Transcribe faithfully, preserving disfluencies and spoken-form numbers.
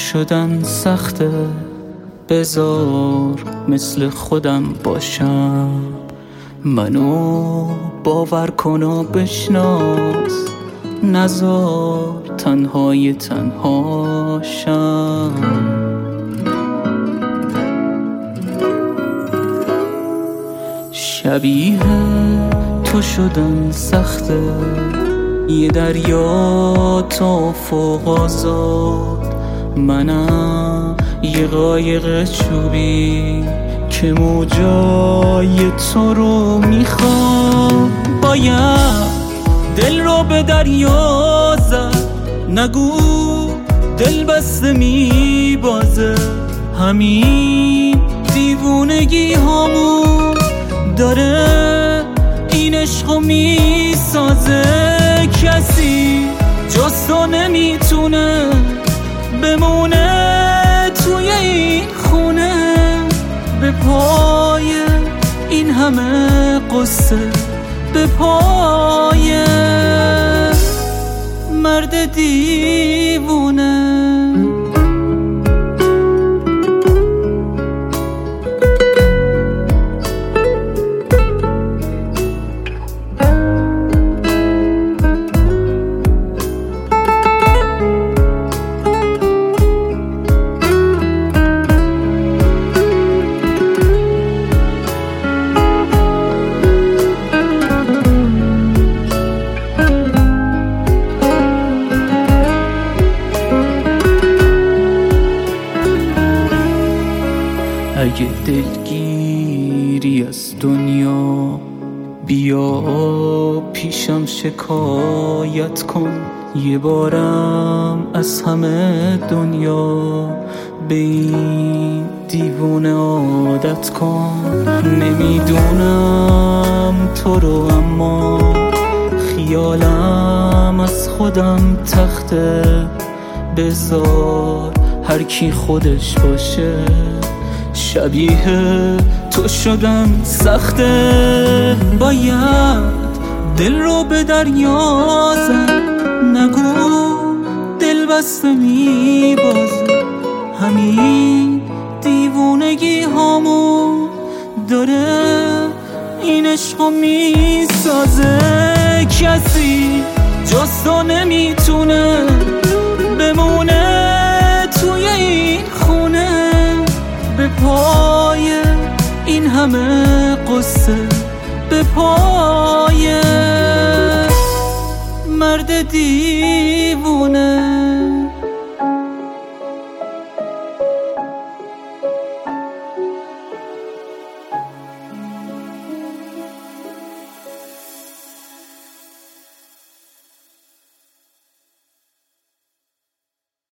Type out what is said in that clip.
شدن سخته، بذار مثل خودم باشم. منو باور کن و بشناس، نذار تنهای تنهاشم. شبیه تو شدن سخته، یه دریا تا فوق آزاد. منم یه قایق چوبی که موجای تو رو میخوام. باید دل رو به دریا زد، نگو دل بسته میبازه. همین دیوونگی همون داره این عشقو میسازه. کسی جز تو نمیتونه بمونه توی این خونه، به پای این همه قصه، به پای مرد دیوونه. اگه دلگیری از دنیا، بیا پیشم شکایت کن. یه بارم از همه دنیا به این دیوونه عادت کن. نمیدونم تو رو اما خیالم از خودم تخته. بذار هر کی خودش باشه، شبیه تو شدن سخته. باید دل رو به دریا زد، نگو دل بسته میبازه. همین دیوونگی همون داره این عشقو میسازه. کسی جز تو نمیتونه بمونه توی این خونه، به پای این همه قصه، به پای مرد دیوونه.